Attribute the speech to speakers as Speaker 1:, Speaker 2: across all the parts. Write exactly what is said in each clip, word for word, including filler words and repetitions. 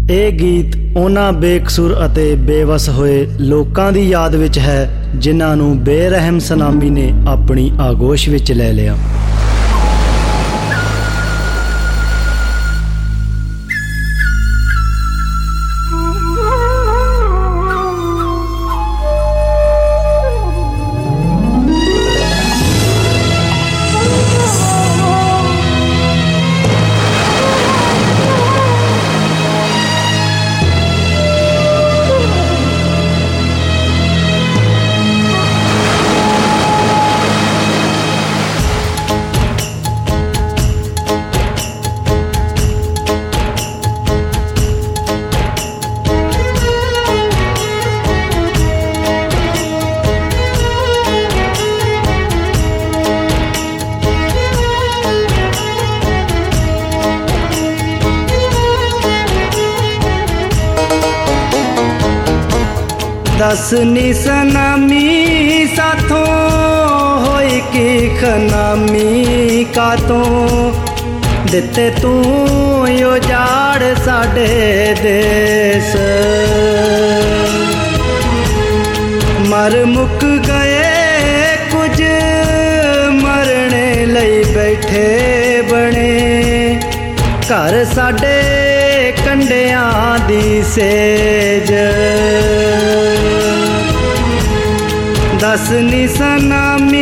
Speaker 1: ਇਹ ਗੀਤ ਉਹਨਾਂ ਬੇਕਸੂਰ ਅਤੇ ਬੇਵਸ ਹੋਏ ਲੋਕਾਂ ਦੀ ਯਾਦ ਵਿੱਚ ਹੈ ਜਿਨ੍ਹਾਂ ਨੂੰ ਬੇਰਹਿਮ ਸੁਨਾਮੀ ਨੇ ਆਪਣੀ ਆਗੋਸ਼ ਵਿੱਚ ਲੈ ਲਿਆ।
Speaker 2: दस नी सनामी साथों होई की खनामी कातों दिते तू यो जाड़ साडे देस मर मुक गए कुछ मरने लई बैठे बने घर साडे कंडियां दी सेज दस नी सनामी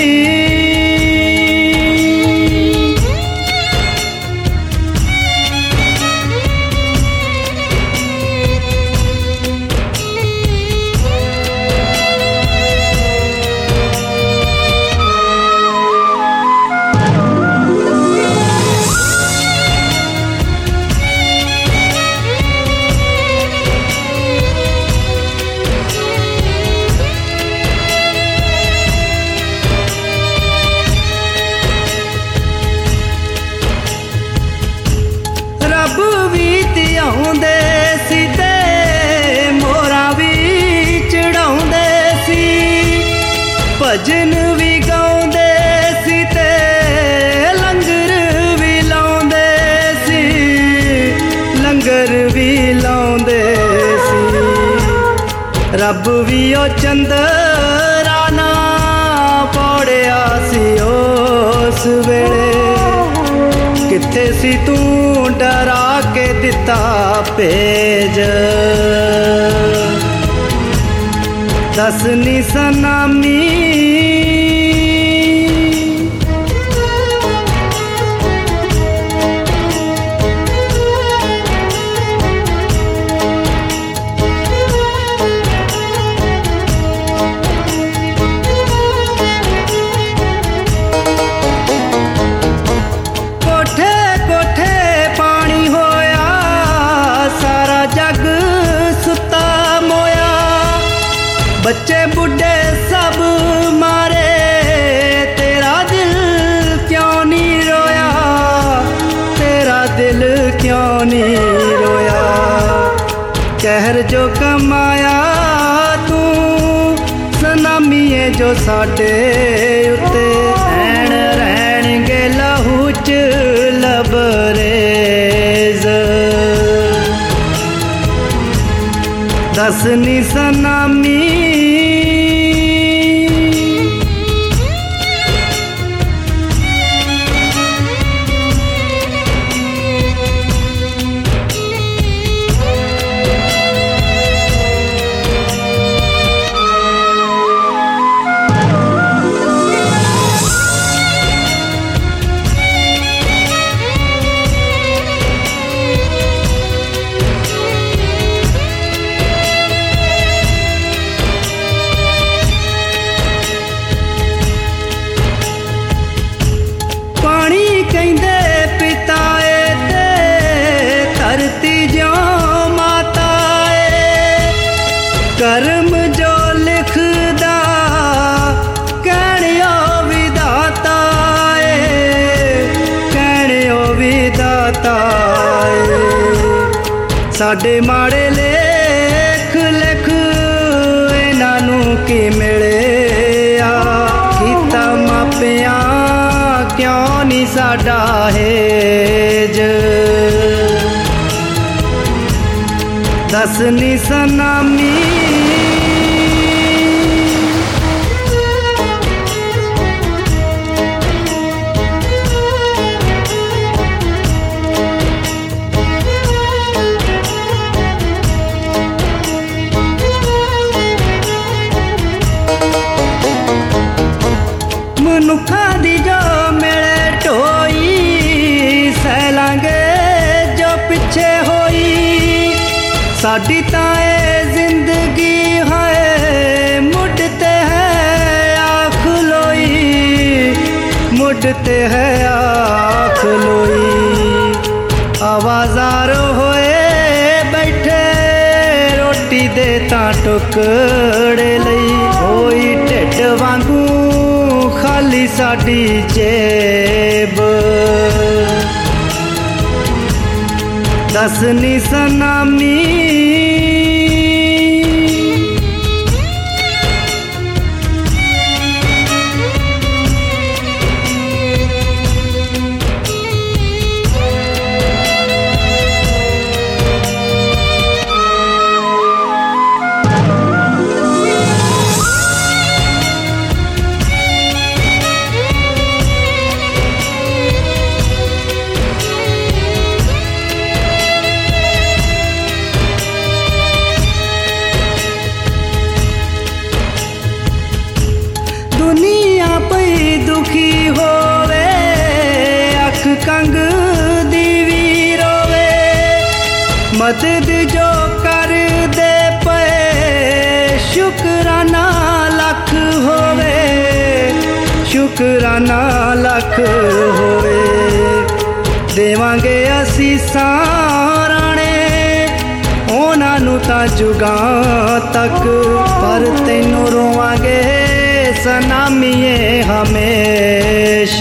Speaker 2: भजन भी गाउंदे सी ते लंगर भी लाउंदे सी लंगर भी लाउंदे सी रब भी ओ चंदरा ना पौड़िया सी उस वेले किथे सी तू डरा के दिता भेज दस नी सनामी कोठे कोठे पानी होया सारा जग सुता मोया बच्चे बुढ़े सब मारे तेरा दिल क्यों नहीं रोया तेरा दिल क्यों नहीं रोया कहर जो कमाया तू सनामीए जो साडे उत्ते रहन रहणगे लहू च लबरेज दस नी सनामी कर्म जो लिखदा कहणियो विधाता कहणियो विधाता साडे माड़े लेख लिख इन्हां नूं की मिले आ कीता मापिया क्यों नहीं साडा हेज दस नी सनामी मनुखा दी जो मेले ढोई सैलांगे जो पिछे होई साडी ताए जिंदगी है मुड़ते है आँख लोई मुड़ते है आँख लोई आवाजार होए बैठे रोटी दे तां टुकड़े लई होई ढिड वांगू खाली साडी जेब दस नी सनामी दुनिया पई दुखी होवे अख कंग दीवी रोवे मदद जो कर दे पे शुकराना लख होवे शुकराना लख होवे देवांगे असीसां राणे उन्हां नूं तां जुगां तक पर तैनूं रोवांगे सनामीए हमेश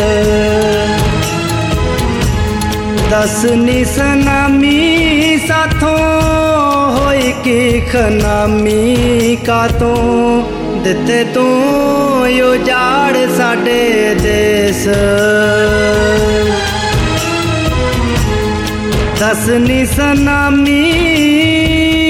Speaker 2: दस नी सनामी साथों होई की खनामी कातों दिते तू उजाड़ साडे देस दस नी सनामी